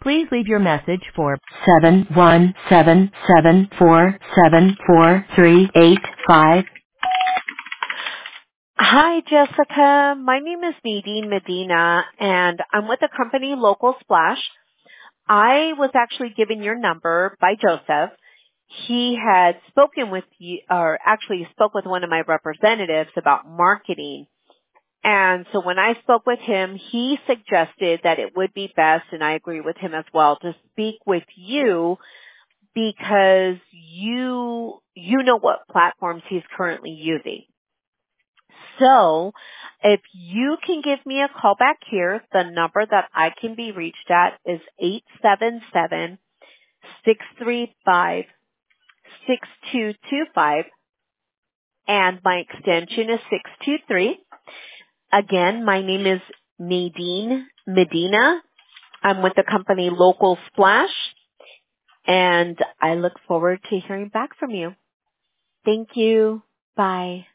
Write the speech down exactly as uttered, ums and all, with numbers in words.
Please leave your message for seven one seven seven four seven four three eight five. Hi, Jessica. My name is Nadine Medina, and I'm with the company Local Splash. I was actually given your number by Joseph. He had spoken with you, or actually spoke with one of my representatives about marketing. And so when I spoke with him, he suggested that it would be best, and I agree with him as well, to speak with you because you, you know what platforms he's currently using. So if you can give me a call back here, the number that I can be reached at is eight seven seven, six three five, six two two five, and my extension is six two three. Again, my name is Nadine Medina. I'm with the company Local Splash, and I look forward to hearing back from you. Thank you. Bye.